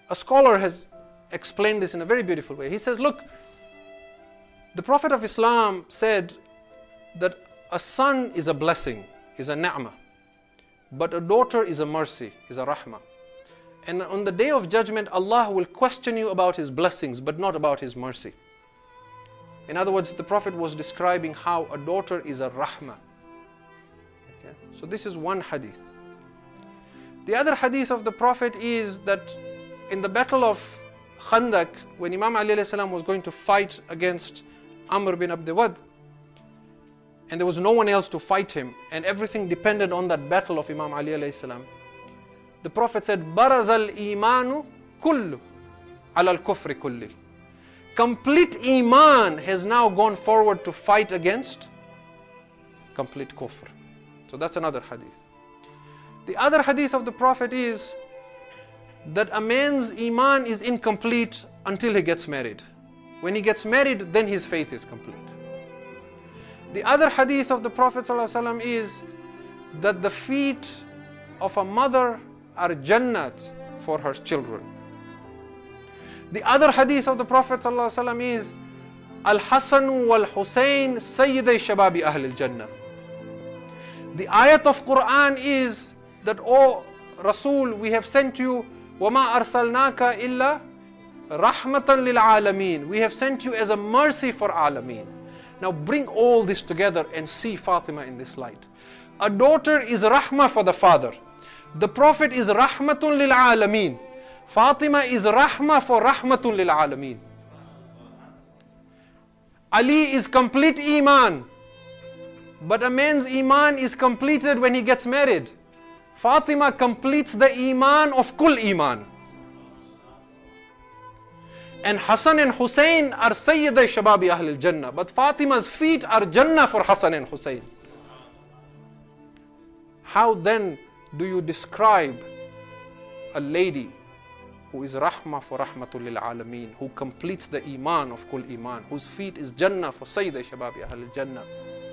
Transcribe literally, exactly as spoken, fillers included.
a scholar has explained this in a very beautiful way. He says, look, the Prophet of Islam said that a son is a blessing, is a ni'mah, but a daughter is a mercy, is a rahmah. And on the day of judgment, Allah will question you about His blessings, but not about His mercy. In other words, the Prophet was describing how a daughter is a rahmah. Okay? So this is one hadith. The other hadith of the Prophet is that in the battle of Khandaq, when Imam Ali alayhi salam was going to fight against Amr bin Abd Wad, and there was no one else to fight him, and everything depended on that battle of Imam Ali alayhi salam, the Prophet said, Baraz al-imanu kullu ala al-kufri kulli. Complete iman has now gone forward to fight against complete kufr. So that's another hadith. The other hadith of the Prophet is that a man's iman is incomplete until he gets married. When he gets married, then his faith is complete. The other hadith of the Prophet ﷺ is that the feet of a mother are Jannat for her children. The other hadith of the Prophet ﷺ is Al-Hasan wal-Husayn Sayyiday Shababi Ahl al-Jannah. The ayat of Quran is that, O Rasul, we have sent you وَمَا أَرْسَلْنَاكَ إِلَّا رَحْمَةً لِلْعَالَمِينَ. We have sent you as a mercy for Alameen. Now bring all this together and see Fatima in this light. A daughter is rahmah for the father. The Prophet is rahmatun lil alameen. Fatima is rahmah for rahmatun lil alameen. Ali is complete iman. But a man's iman is completed when he gets married. Fatima completes the iman of kul iman. And Hassan and Hussein are Sayyiday Shababi Ahl al-Jannah. But Fatima's feet are Jannah for Hassan and Hussein. How then do you describe a lady who is Rahmah for Rahmatul lil Alameen, who completes the Iman of Kul Iman, whose feet is Jannah for Sayyiday Shababi Ahl al-Jannah?